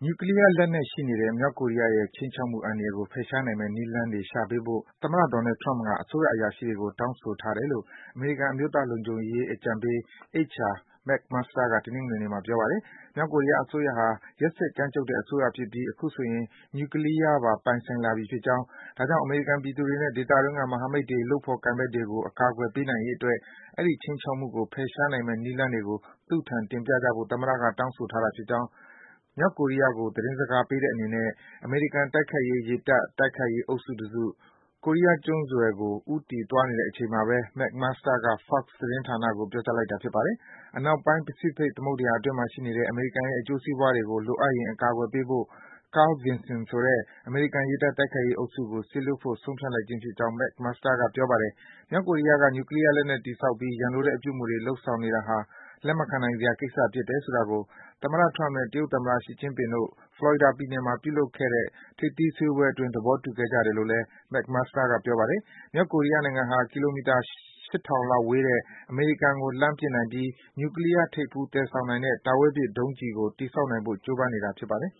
နျူကလီးယားလက်နက်ရှိနေတဲ့ မြောက်ကိုရီးယားရဲ့ ခြိမ်းခြောက်မှုအန္တရာယ်ကို ဖယ်ရှားနိုင်မယ့် နည်းလမ်းတွေ ရှာပေးဖို့ သမ္မတ Donald Trump က အစိုးရအရာရှိတွေကို တောင်းဆိုထားတယ်လို့ အမေရိကန် အမျိုးသားလုံခြုံရေးအကြံပေး HR McMaster က တနင်္ဂနွေနေ့မှာ ပြောပါတယ်။ မြောက်ကိုရီးယားအစိုးရဟာ ရက်စက်ကြမ်းကြုတ်တဲ့ အစိုးရဖြစ်ပြီး အခုဆိုရင် နျူကလီးယားပါ ပိုင်ဆိုင်လာပြီဖြစ်ကြောင်း၊ ဒါကြောင့် အမေရိကန်ပြည်သူတွေနဲ့ ဒေသတွင်းက မဟာမိတ်တွေ၊ လုပ်ဖော်ကိုင်ဘက်တွေကို အကာကွယ်ပေးနိုင်ရေးအတွက် အဲဒီ ခြိမ်းခြောက်မှုကို ဖယ်ရှားနိုင်မယ့် နည်းလမ်းတွေကို သူ့ထံ တင်ပြကြဖို့ သမ္မတက တောင်းဆိုထားတာဖြစ်ကြောင်း မြောက်ကိုရီးယားကို သတင်းစကားပေးတဲ့အနေနဲ့ အမေရိကန် တိုက်ခိုက်ရေး ရေတပ် တိုက်ခိုက်ရေးအုပ်စုတစု ကိုရီးယားကျွန်းဆွယ်ကို ဦးတည်သွားနေတဲ့အချိန်မှာဘဲ McMaster က Fox သတင်းဌာနကို ပြောကြားလိုက်တာ ဖြစ်ပါတယ်။ အနောက်ပိုင်း ပစိဖိတ်သမုဒ္ဒယာအတွင်းမှာရှိနေတဲ့ အမေရိကန်ရဲ့ အကျိုးစီးပွားတွေကို လိုအပ်ရင် အကာကွယ်ပေးဖို့ Carl Vinson ဆိုတဲ့ အမေရိကန် ရေတပ် တိုက်ခိုက်ရေးအုပ်စုကို စေလွတ်ဖို့ ဆုံးဖြတ်လိုက်ခြင်းဖြစ်ကြောင်း McMaster က ပြောပါတယ်။ မြောက်ကိုရီးယားက နျူကလီးယားလက်နက် တည်ဆောက်ပြီး ရန်လိုတဲ့အပြုအမူတွေ လုပ်ဆောင်နေတာဟာ လက်မခံနိုင်စရာကိစ္စဖြစ်တယ်ဆိုတာကို သမ္မတ Trump နဲ့ တရုတ်သမ္မတ Xi Jinping တို့ ဖလော်ရီဒါပြည်နယ်မှာ ပြုလုပ်ခဲ့တဲ့ ထိပ်သီးစည်းဝေးပွဲအတွင်း သဘောတူခဲ့ကြတယ်လို့လည်း McMaster က ပြောပါတယ်။ မြောက်ကိုရီးယားနိုင်ငံဟာ ကီလိုမီတာ ၈,၀၀၀ လောက်ဝေးတဲ့ အမေရိကန်ကို လှမ်းပစ်နိုင်ပြီး နျူကလီးယား ထိပ်ဖူး သယ်ဆောင်နိုင်တဲ့ တာဝေးပစ်ဒုံးကျည်ကို တည်ဆောက်နိုင်ဖို့ ကြိုးပမ်းနေတာ ဖြစ်ပါတယ်